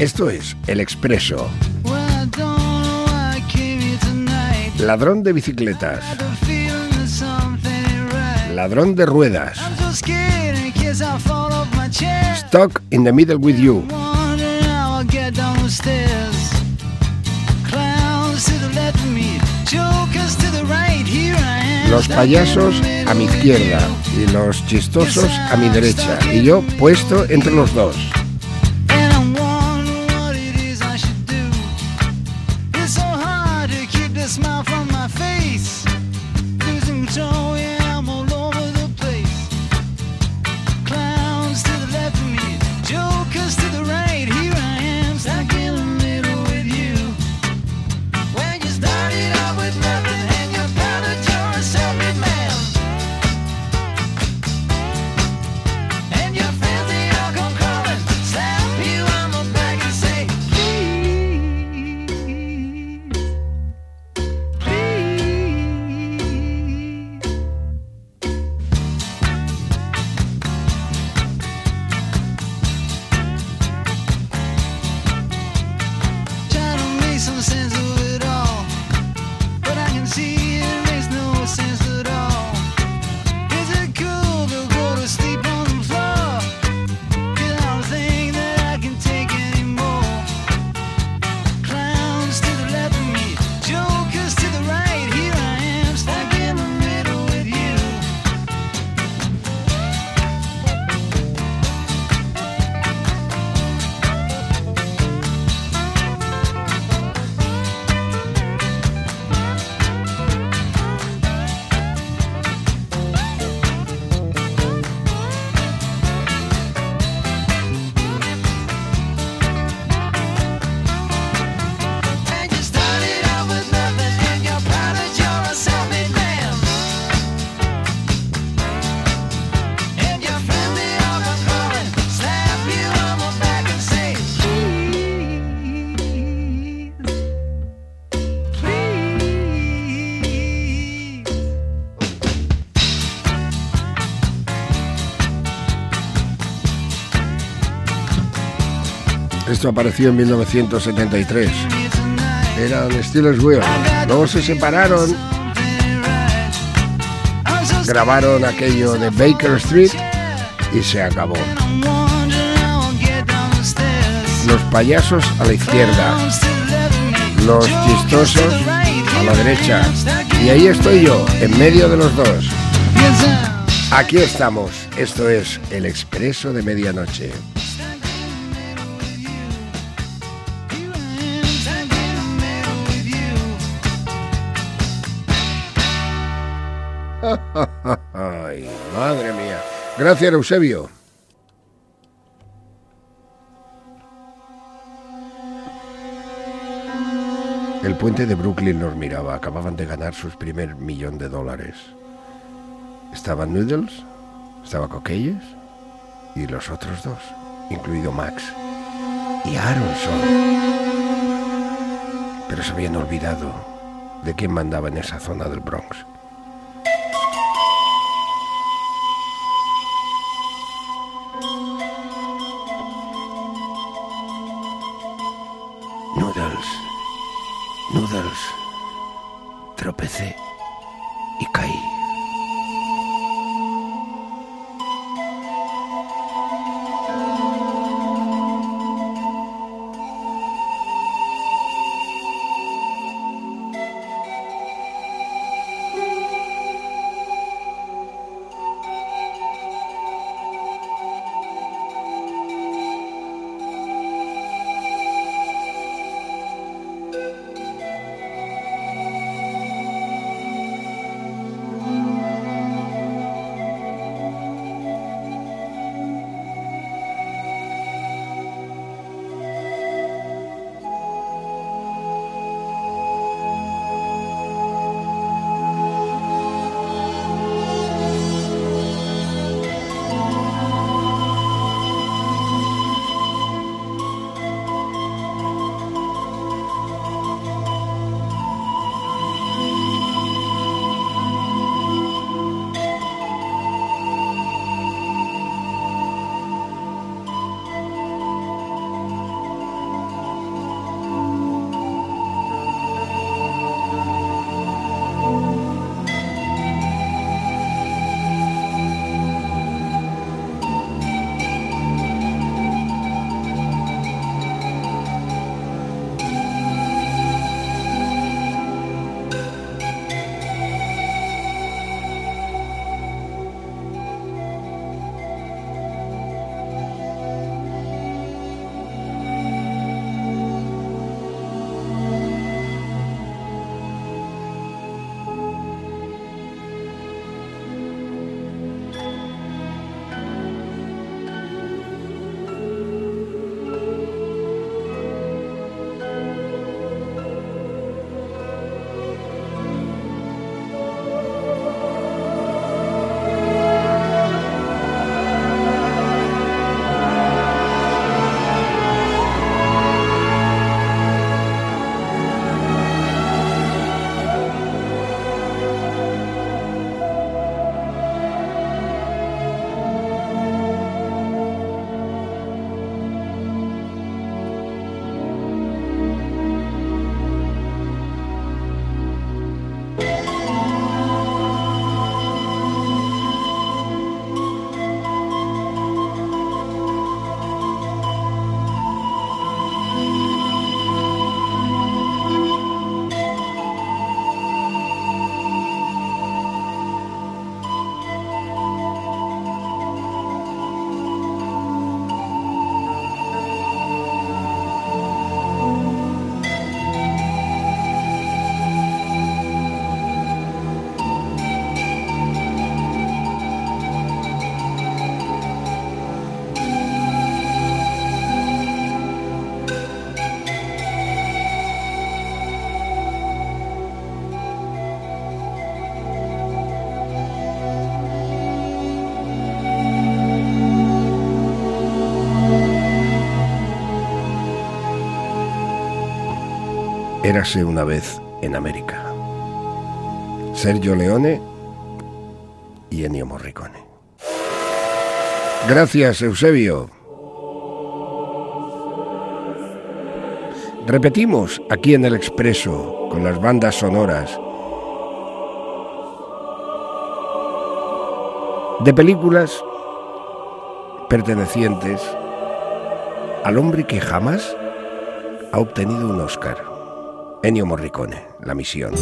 Esto es El Expreso. Ladrón de bicicletas. Ladrón de ruedas. Stuck in the middle with you. Los payasos a mi izquierda y los chistosos a mi derecha, y yo puesto entre los dos. Esto apareció en 1973. Eran Steelers Wheel. Luego se separaron, grabaron aquello de Baker Street y se acabó. Los payasos a la izquierda, los chistosos a la derecha, y ahí estoy yo, en medio de los dos. Aquí estamos. Esto es El Expreso de Medianoche. Ay, madre mía. Gracias, Eusebio. El puente de Brooklyn nos miraba. Acababan de ganar sus primer $1.000.000. Estaban Noodles, estaba Coquelles y los otros dos, incluido Max y Aronson. Pero se habían olvidado de quién mandaba en esa zona del Bronx. Noodles, tropecé y caí. Érase una vez en América. Sergio Leone y Ennio Morricone. Gracias, Eusebio. Repetimos aquí en El Expreso con las bandas sonoras de películas pertenecientes al hombre que jamás ha obtenido un Oscar, Ennio Morricone, La Misión.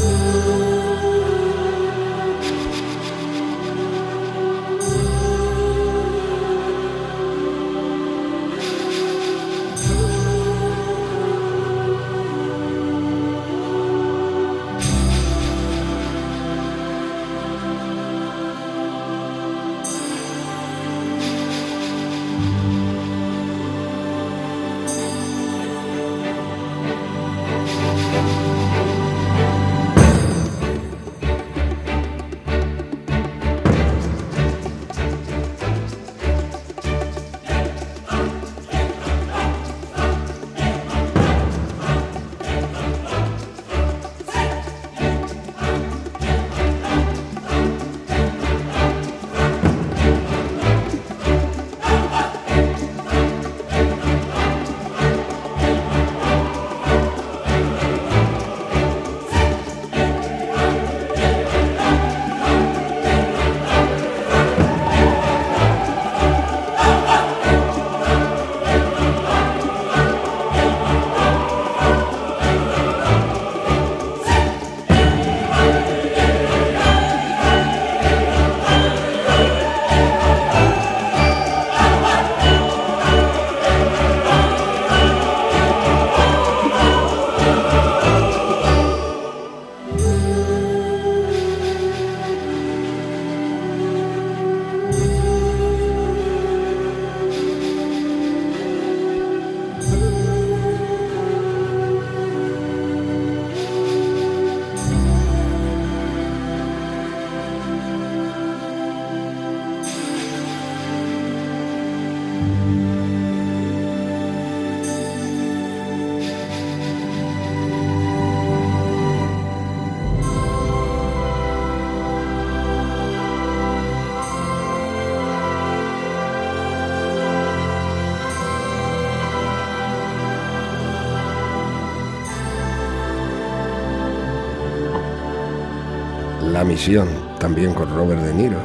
La Misión, también con Robert De Niro,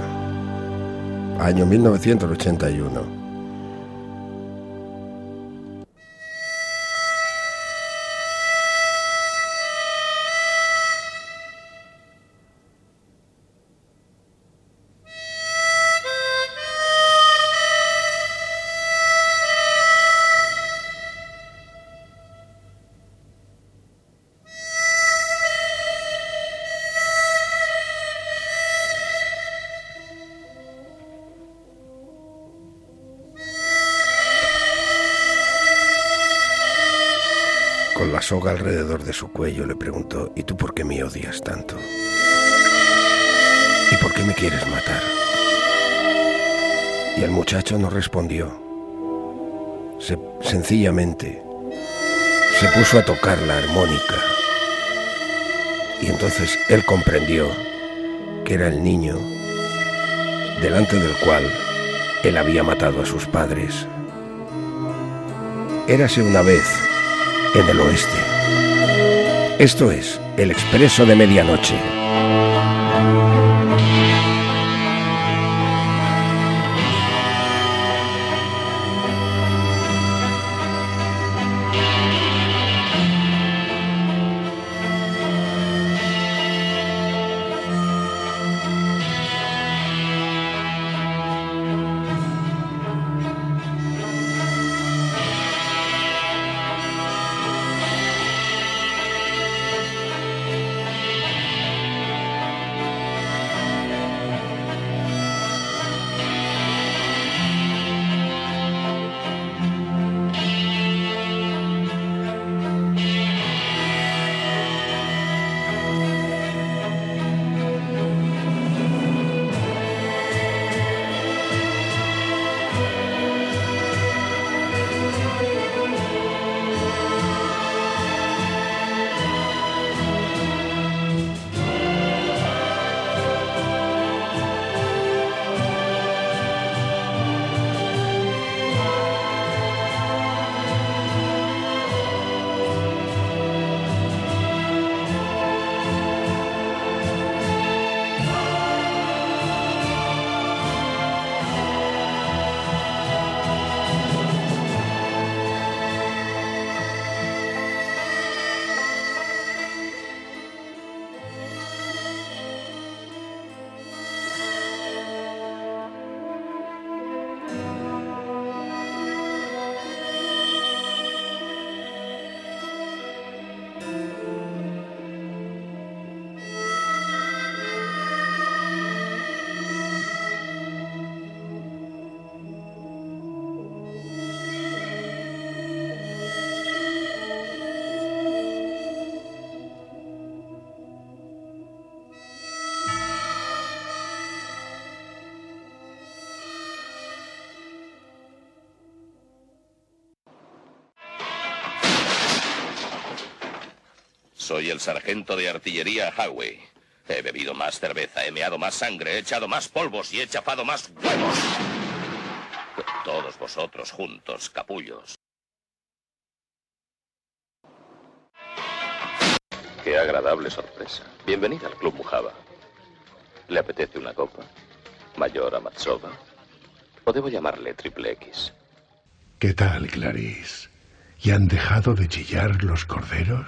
año 1981. Con la soga alrededor de su cuello le preguntó: ¿y tú por qué me odias tanto? ¿Y por qué me quieres matar? Y el muchacho no respondió. Sencillamente se puso a tocar la armónica. Y entonces él comprendió que era el niño delante del cual él había matado a sus padres. Érase una vez en el oeste. Esto es El Expreso de Medianoche. Soy el sargento de artillería Howie. He bebido más cerveza, he meado más sangre, he echado más polvos y he chafado más huevos que todos vosotros juntos, capullos. Qué agradable sorpresa. Bienvenida al Club Mujaba. ¿Le apetece una copa? ¿Mayor Amatsova? ¿O debo llamarle Triple X? ¿Qué tal, Clarice? ¿Y han dejado de chillar los corderos?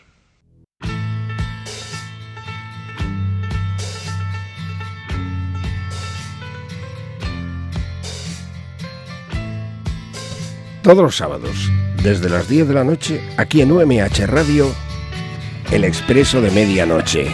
Todos los sábados, desde las 10 de la noche, aquí en UMH Radio, El Expreso de Medianoche.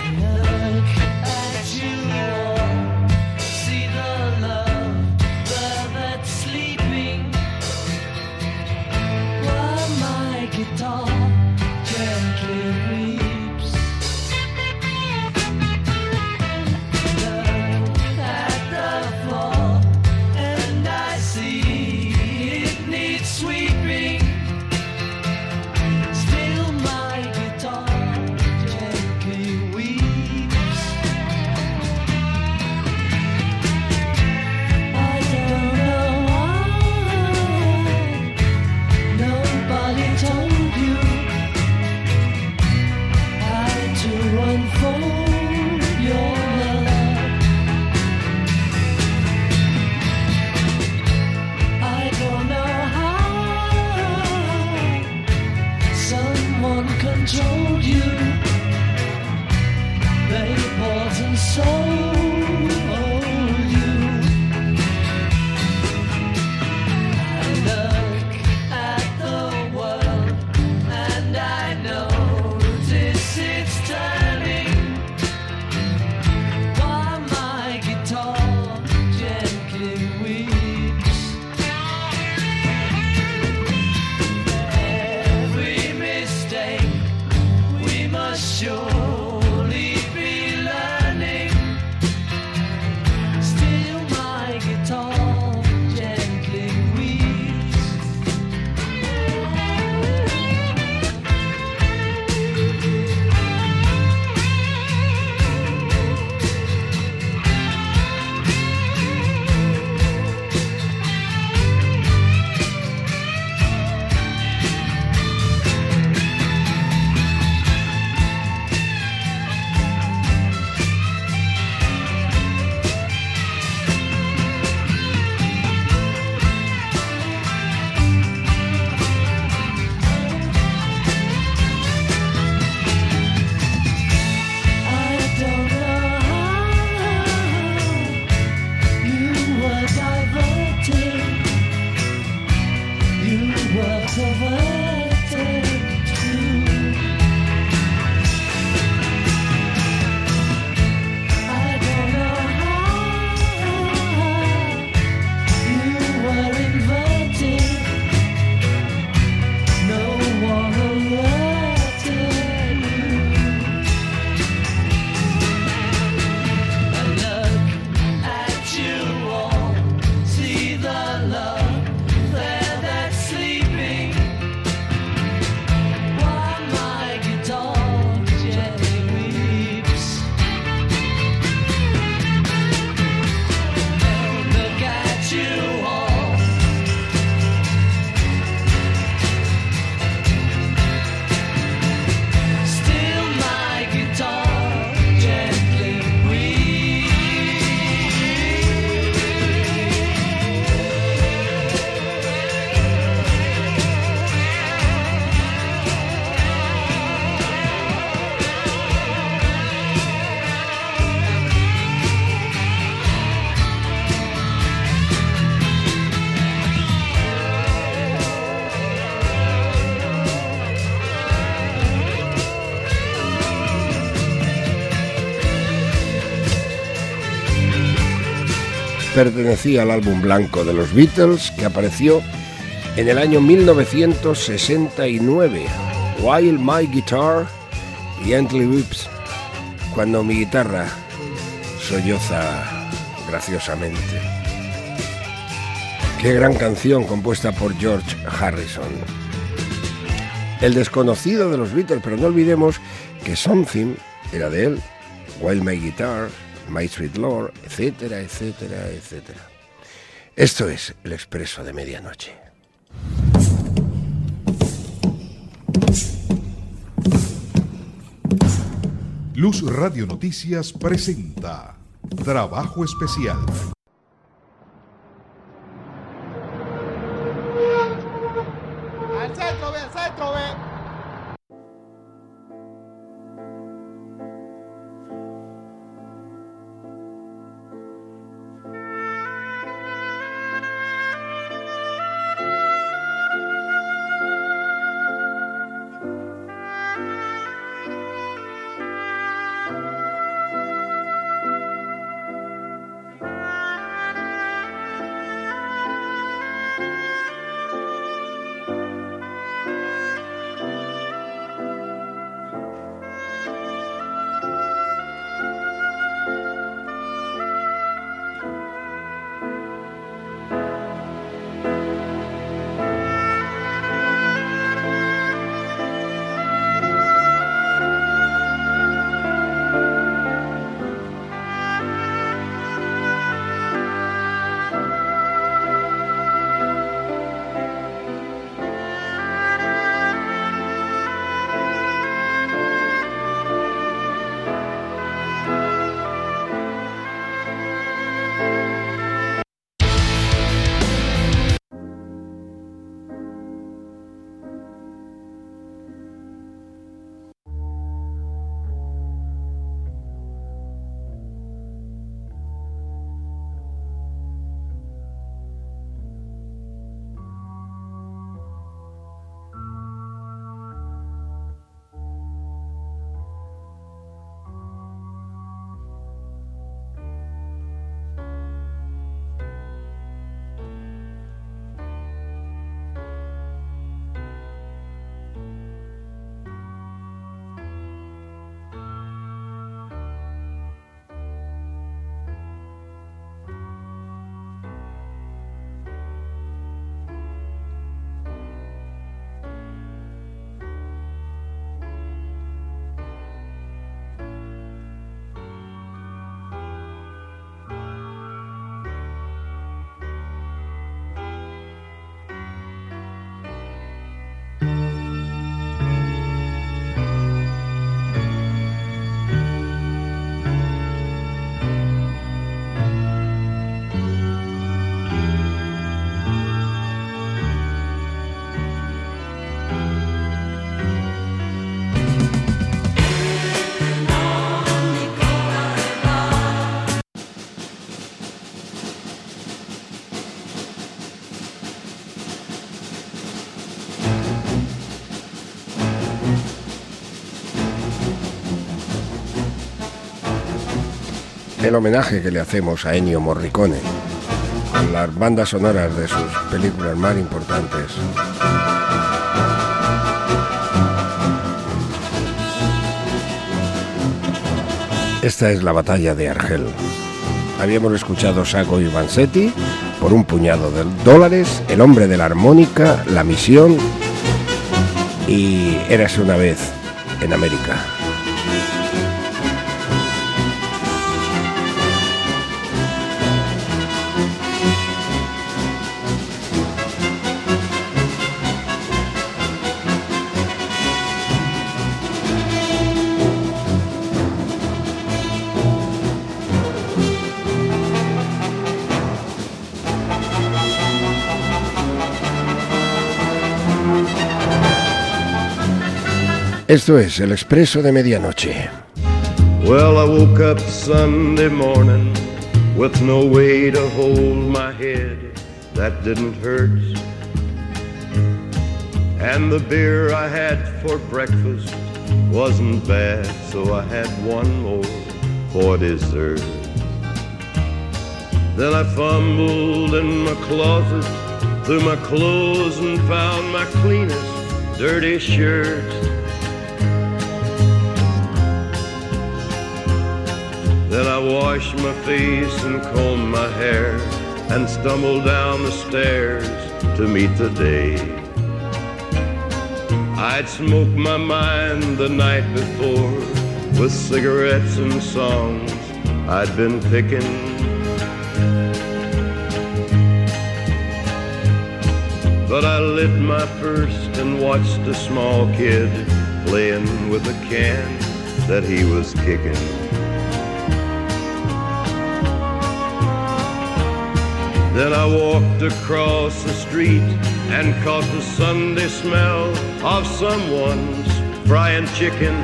Pertenecía al álbum blanco de los Beatles, que apareció en el año 1969, While My Guitar Gently Weeps, cuando mi guitarra solloza graciosamente. Qué gran canción compuesta por George Harrison. El desconocido de los Beatles, pero no olvidemos que Something era de él, Wild My Guitar, My Sweet Lord, etcétera, etcétera, etcétera. Esto es El Expreso de Medianoche. Luz Radio Noticias presenta Trabajo Especial. Al centro, ve. El homenaje que le hacemos a Ennio Morricone con las bandas sonoras de sus películas más importantes. Esta es la batalla de Argel. Habíamos escuchado Sago y Vanzetti, Por un puñado de dólares, El hombre de la armónica, La misión y Érase una vez en América. Esto es El Expreso de Medianoche. Well, I woke up Sunday morning with no way to hold my head that didn't hurt. And the beer I had for breakfast wasn't bad, so I had one more for dessert. Then I fumbled in my closet through my clothes and found my cleanest dirty shirt. Then I washed my face and combed my hair and stumbled down the stairs to meet the day. I'd smoked my mind the night before with cigarettes and songs I'd been picking. But I lit my first and watched a small kid playing with a can that he was kicking. Then I walked across the street and caught the Sunday smell of someone's frying chicken.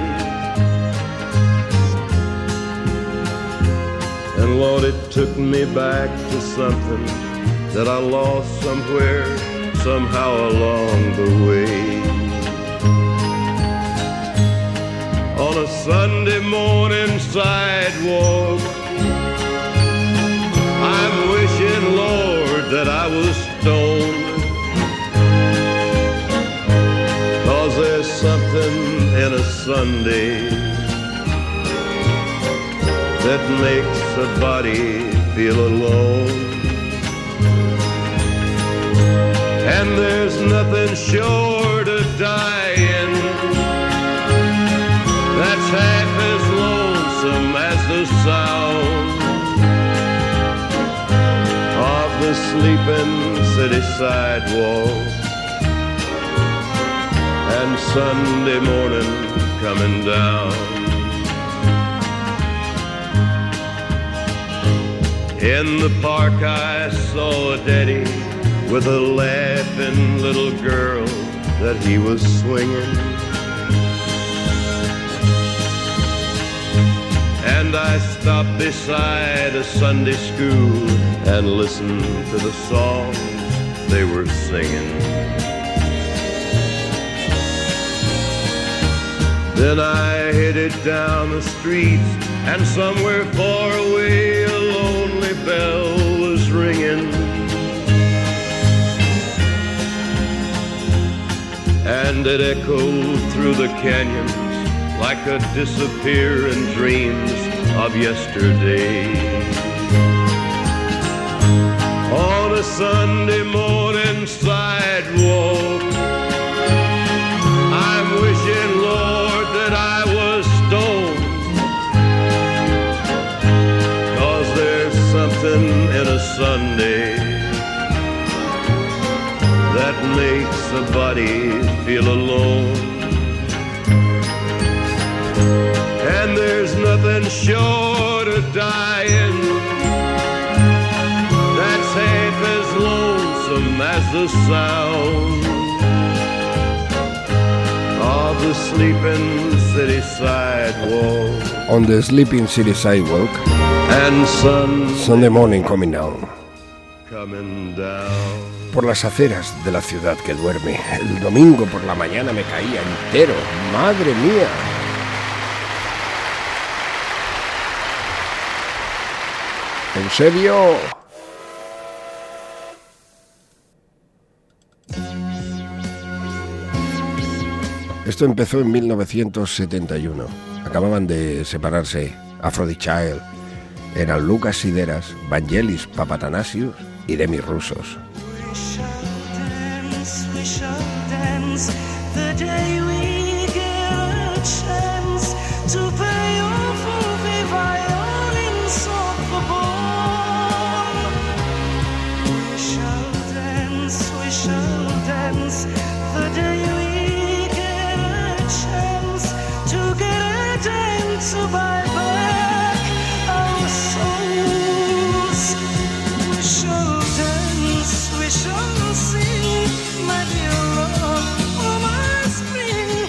And Lord, it took me back to something that I lost somewhere, somehow along the way. On a Sunday morning sidewalk, I'm wishing, Lord, that I was stoned. 'Cause there's something in a Sunday that makes a body feel alone. And there's nothing short of dying that's half as lonesome as the sound of the sleeping city sidewalk and Sunday morning coming down. In the park I saw a daddy with a laughing little girl that he was swinging. And I stopped beside a Sunday school and listened to the songs they were singing. Then I headed down the street, and somewhere far away a lonely bell was ringing. And it echoed through the canyons like a disappearing dreams of yesterday. On a Sunday morning sidewalk, I'm wishing, Lord, that I was stoned. 'Cause there's something in a Sunday that makes a body feel alone. And there's nothing short of dying that's half as lonesome as the sound of the sleeping city sidewalk. On the sleeping city sidewalk, And Sunday morning coming down. coming down. Por las aceras de la ciudad que duerme. El domingo por la mañana me caía entero. ¡Madre mía! ¿En serio? Esto empezó en 1971. Acababan de separarse Aphrodite Child. Eran Lucas Sideras, Vangelis Papatanasius y Demi Russos. We shall dance the day we get a chance to pay off the violins of the ball. We shall dance the day we get a chance to get a dance to buy back our souls. We shall dance, we shall sing, my dear love, oh my spring.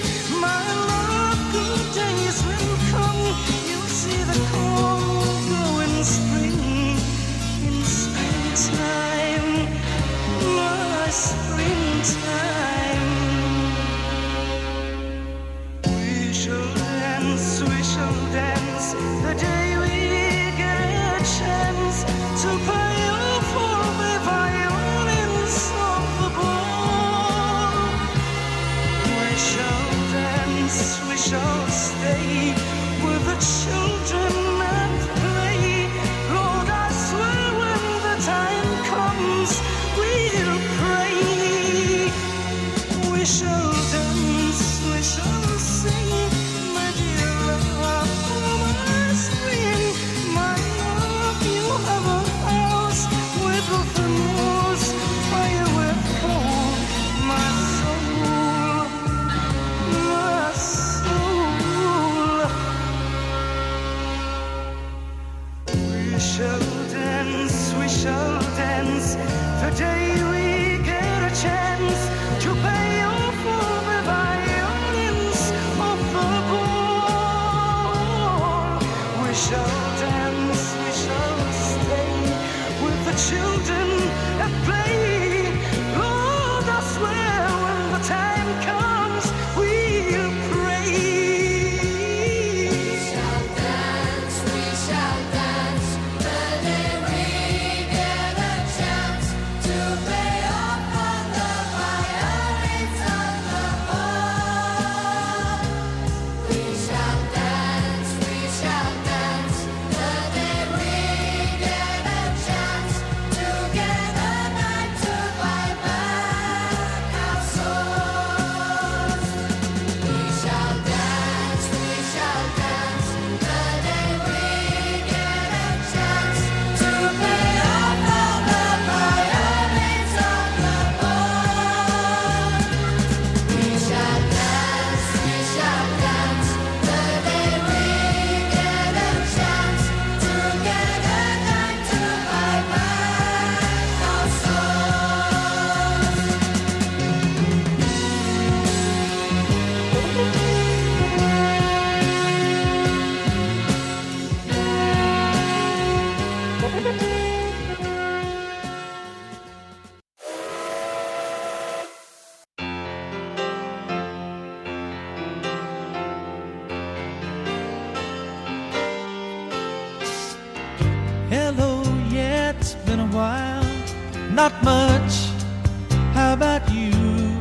Hello, yeah, it's been a while. Not much. How about you?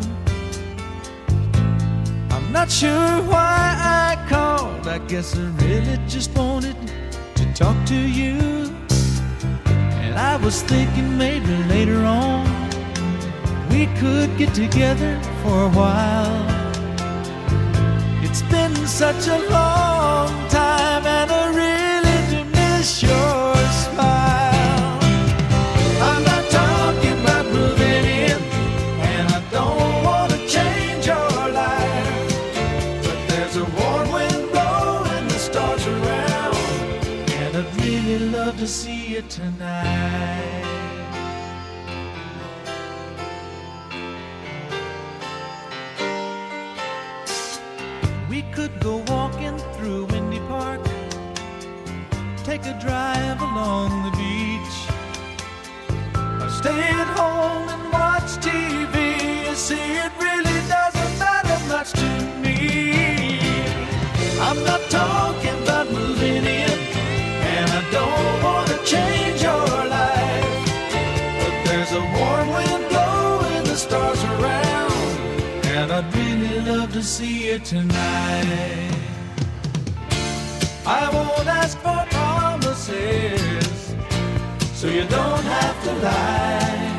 I'm not sure why I called. I guess I really just wanted to talk to you. And I was thinking maybe later on we could get together for a while. It's been such a long time and I really do miss your smile. I'm not talking about moving in, and I don't want to change your life, but there's a warm wind blowing the stars around, and I'd really love to see you tonight. We could go walking through Windy Park, take a drive along the beach, or stay at home and watch TV. You see, it really doesn't matter much to me. I'm not talking about moving in, and I don't want to change your life, but there's a warm wind blowing the stars around, and I'd really love to see you tonight. I won't ask for promises, so you don't have to lie.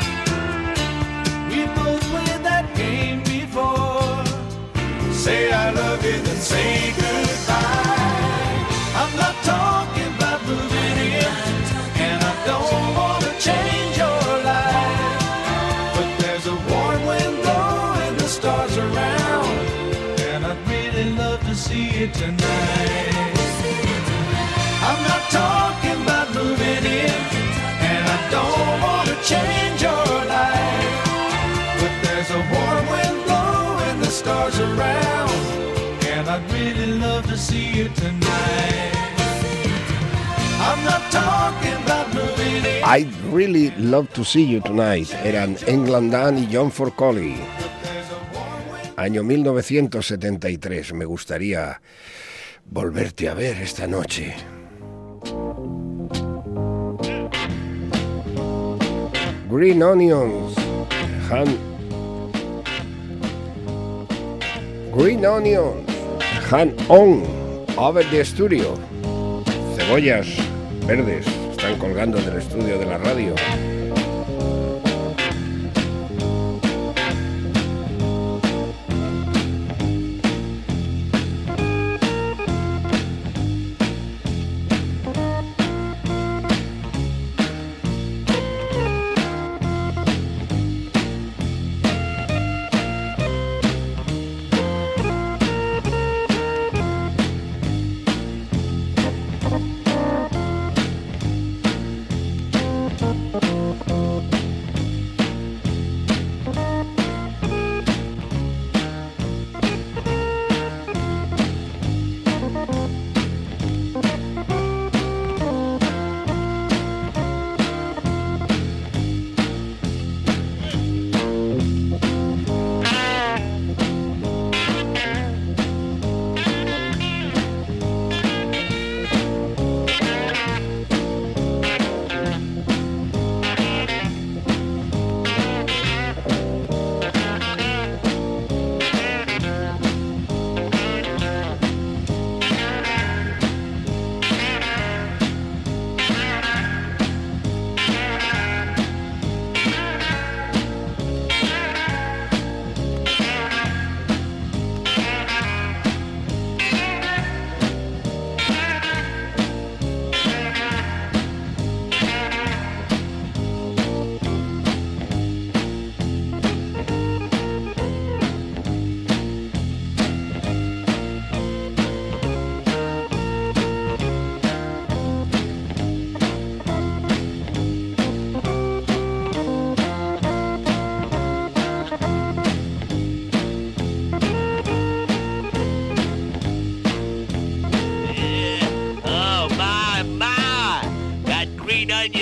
We both played that game before. Say I love you, then say goodbye. I'm not talking about moving in, and I don't want to change your life, but there's a warm wind blowing the stars around, and I'd really love to see you tonight. I'm not talking about moving in, and I don't want to change your life, but there's a warm wind blowing the stars around, and I'd really love to see you tonight. I'm not talking about moving in. I'd really love to see you tonight. Eran England Dan y John Forcolli. Año 1973. Me gustaría volverte a ver esta noche. Green Onions, Green Onions, Hand On, Over the Studio. Cebollas verdes están colgando del estudio de la radio.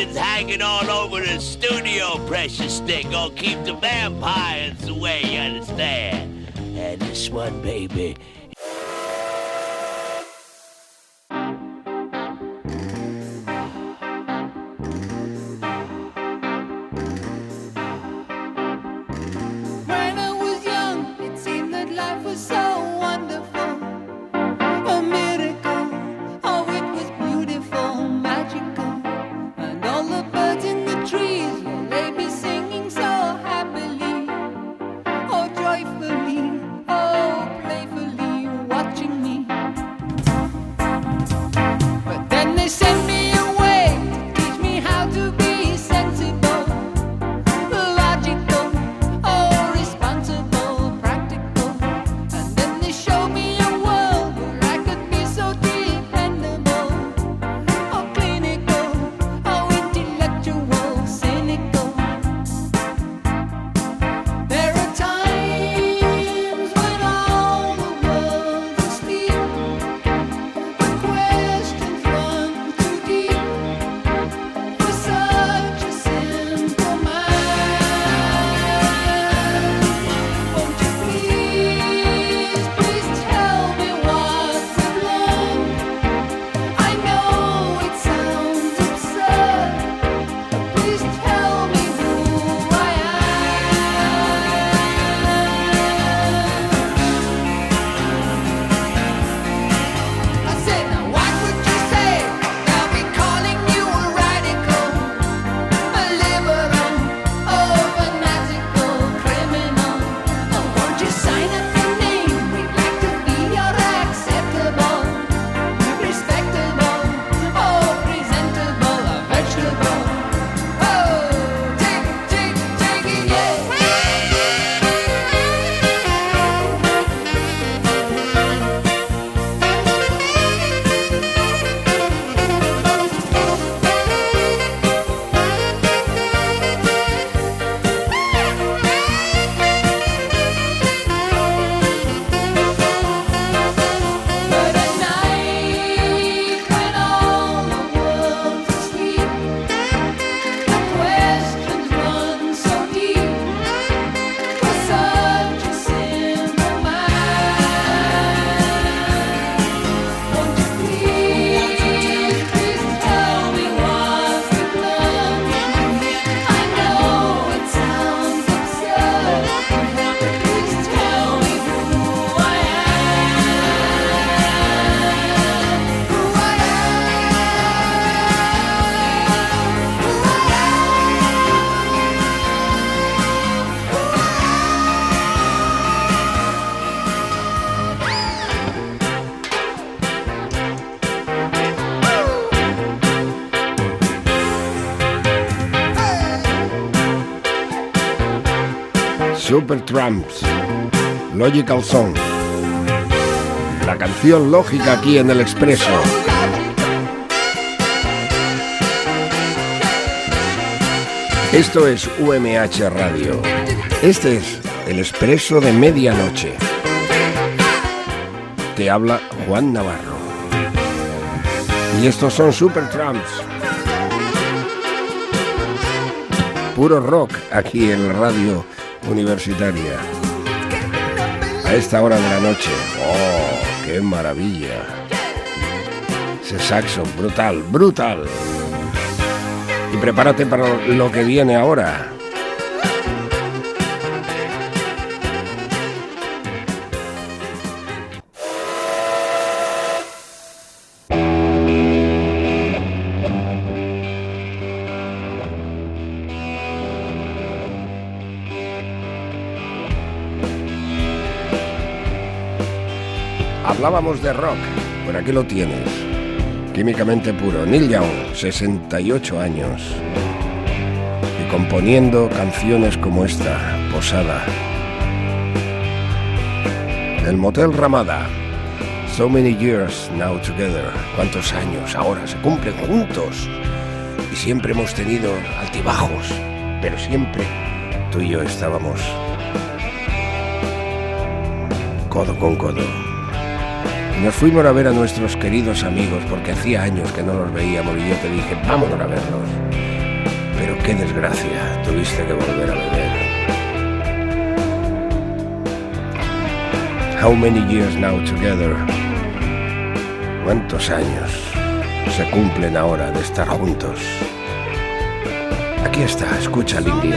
onions hanging all over the studio, precious thing. Gonna keep the vampires away, you understand? And this one, baby. When I was young, it seemed that life was so wonderful. A miracle, oh, it was beautiful, magical. And all the birds in the trees, well, they be singing so happily, oh, joyfully, oh, playfully, watching me. But then they sent me away to teach me how to be sensible, logical, oh, responsible, practical. And then they showed me a world where I could be so dependable, oh, clinical, oh, intellectual, cynical. There are times when all the world's asleep, when questions run too deep for such a simple mind. Won't you please, please tell me what we've learned? I know it sounds absurd, but please tell me who I am. I said, now what would you say? They'll be calling you a radical, a liberal, oh, fanatical criminal. Oh, won't you sign up your name? We'd like to be your acceptable, respectable, oh, presentable, a vegetable. Oh, take it, yeah. But at night, when all the world's asleep, the questions run so deep for such a simple mind. Won't you please, please tell me what we've learned? I know it sounds absurd, please tell me who I Supertramps, Logical Song. La canción lógica aquí en El Expreso. Esto es UMH Radio. Este es El Expreso de Medianoche. Te habla Juan Navarro. Y estos son Supertramps. Puro rock aquí en la radio universitaria. A esta hora de la noche. ¡Oh, qué maravilla! Ese saxo, brutal, brutal. Y prepárate para lo que viene ahora. Hablábamos de rock, por aquí lo tienes. Químicamente puro, Neil Young, 68 años. Y componiendo canciones como esta, Posada. El Motel Ramada, So Many Years Now Together. ¿Cuántos años ahora se cumplen juntos? Y siempre hemos tenido altibajos, pero siempre tú y yo estábamos codo con codo. Nos fuimos a ver a nuestros queridos amigos porque hacía años que no los veíamos y yo te dije, vámonos a verlos. Pero qué desgracia, tuviste que volver a beber. How many years now together? ¿Cuántos años se cumplen ahora de estar juntos? Aquí está, escucha al indio.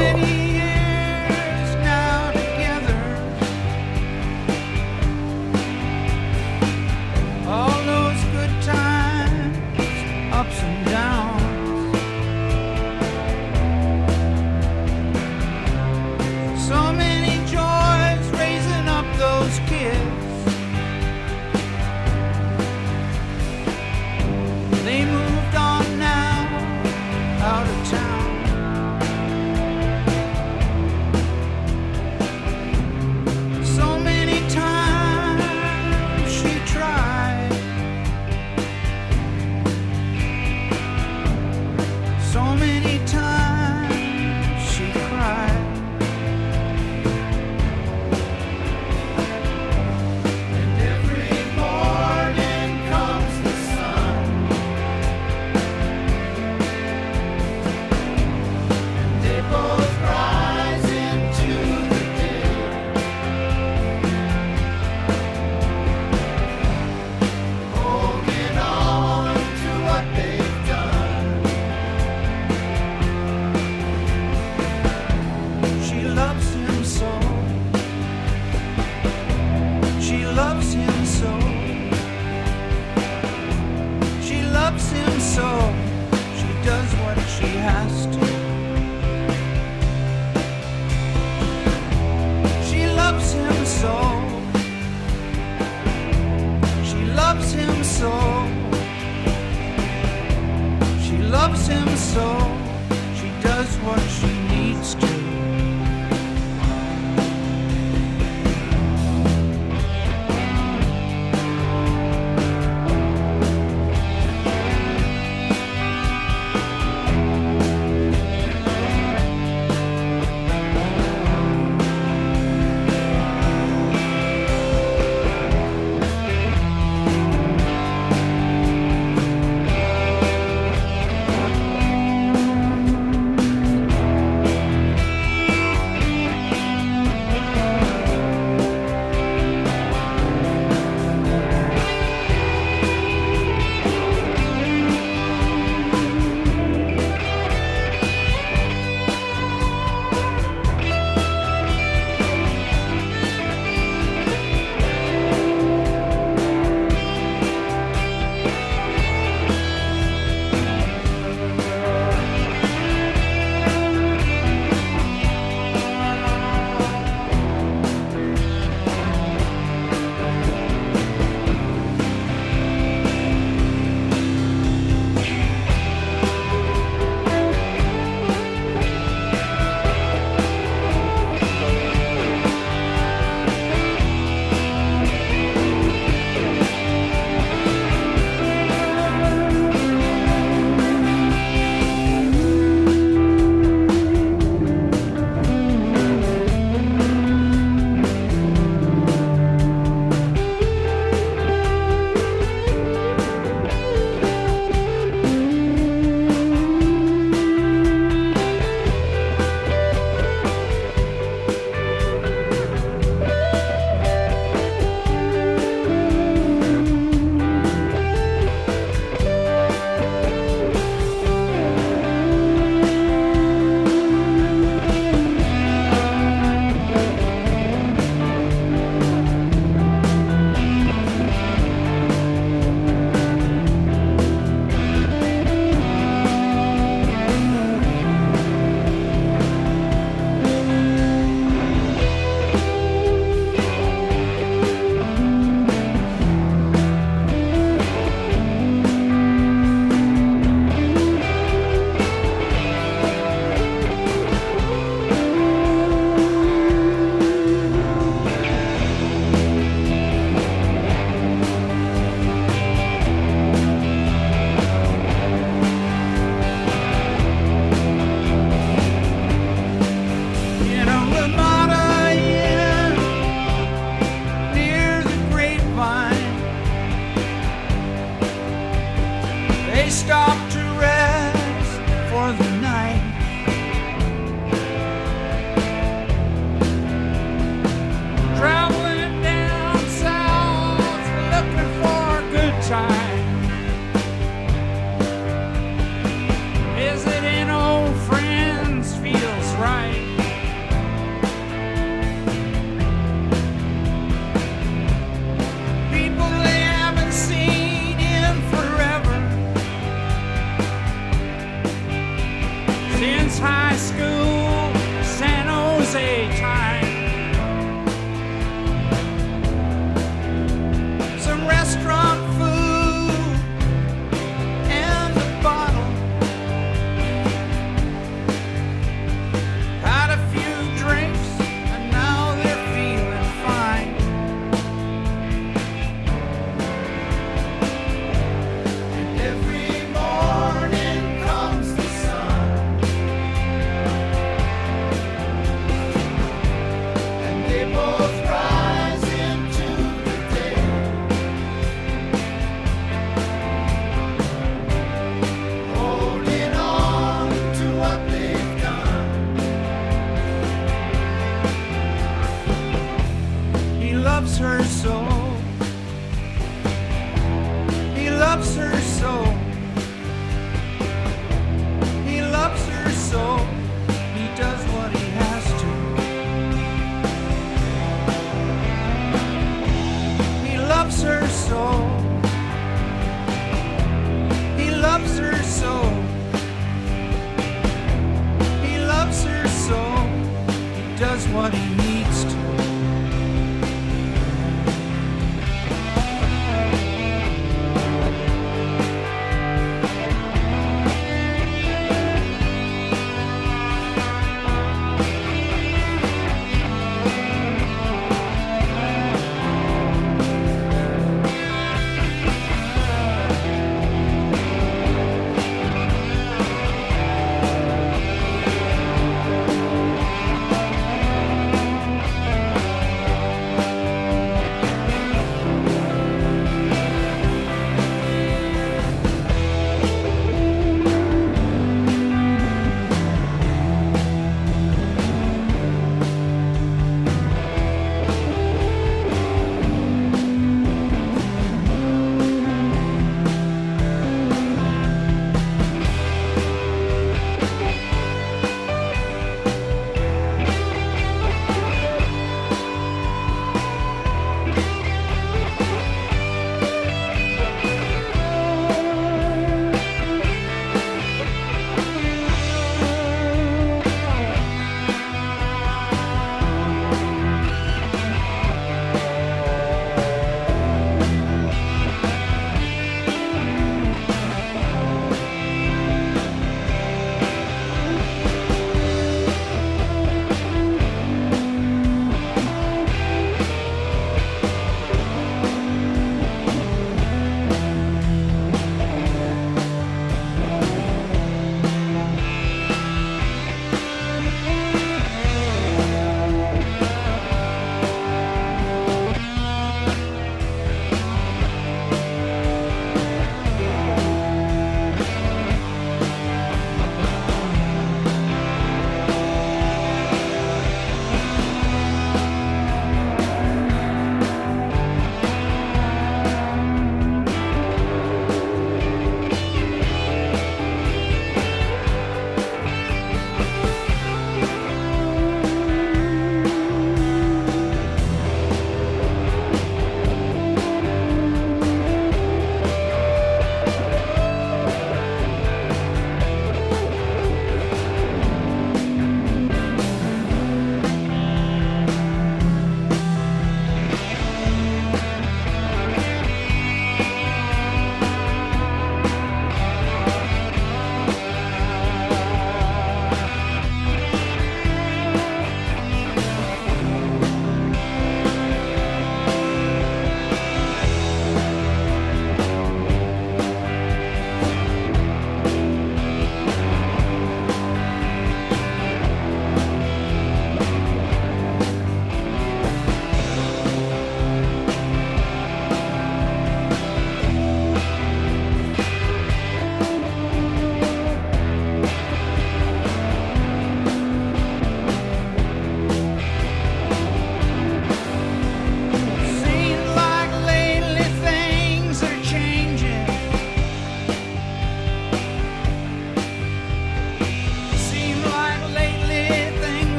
It's high school, San Jose time. Some restaurant food and a bottle. Had a few drinks and now they're feeling fine. And every morning comes the sun, and they both rise into the day, holding on to what they've done. He loves her so. He loves her so. He loves her so. He does what he has to. He loves her so. He loves her so. He loves her so. He does what he needs to.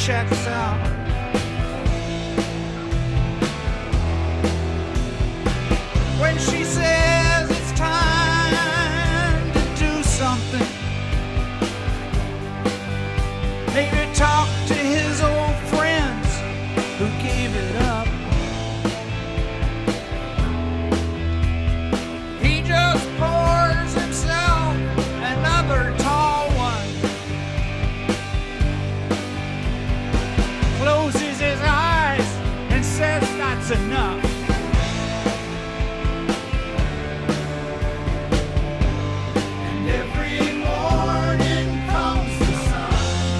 checks out. When she says it's time to do something, maybe talk to his old friends who gave it up. He just pours himself another tall one, closes his eyes and says that's enough. And every morning comes the sun,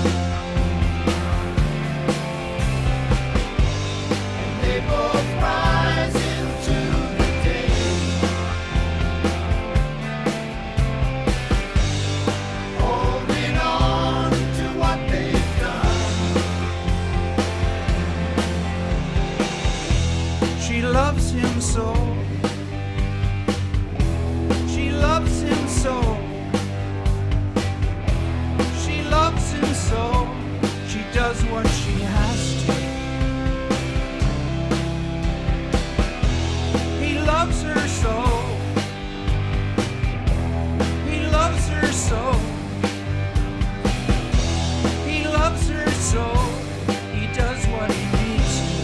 and they both rise into the day, holding on to what they've done. She loves him so. She loves him so. She loves him so. She does what she has to. He loves her so. He loves her so. He loves her so. He does what he needs to.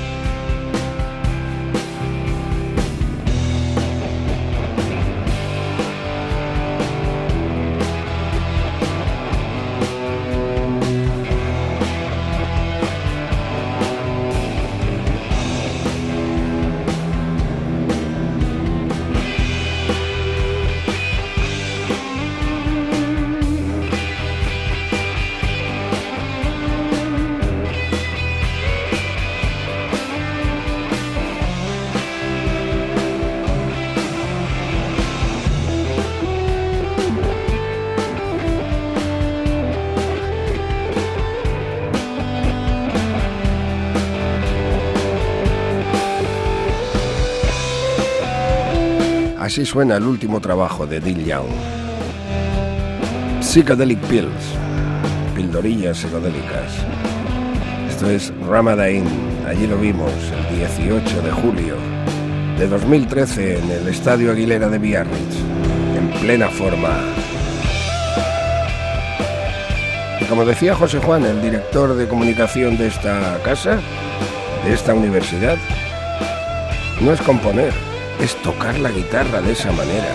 Así suena el último trabajo de Neil Young. Psychedelic Pills, pildorillas psicodélicas. Esto es Ramadan, allí lo vimos el 18 de julio de 2013 en el Estadio Aguilera de Biarritz, en plena forma. Y como decía José Juan, el director de comunicación de esta casa, de esta universidad, no es componer, es tocar la guitarra de esa manera.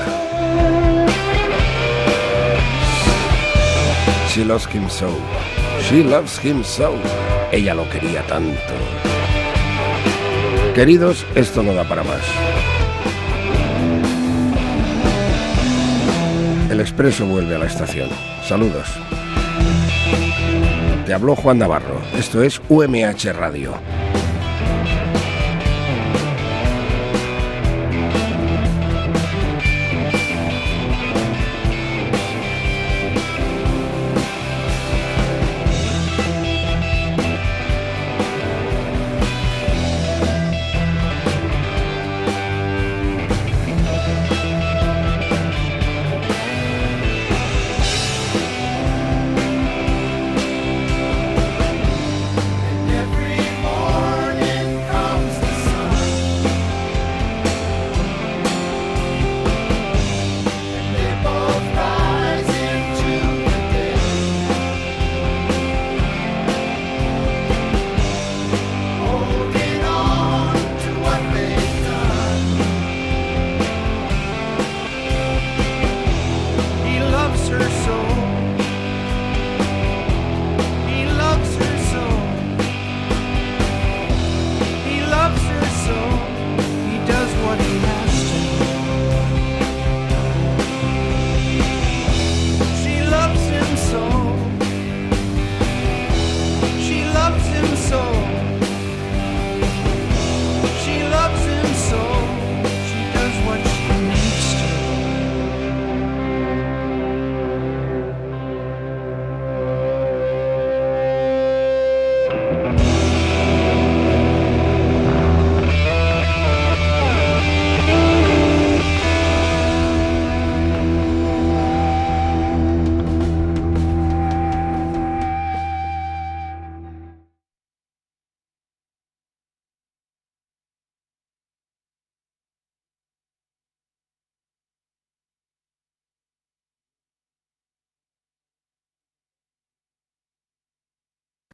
She loves him so. She loves him so. Ella lo quería tanto. Queridos, esto no da para más. El expreso vuelve a la estación. Saludos. Te habló Juan Navarro. Esto es UMH Radio.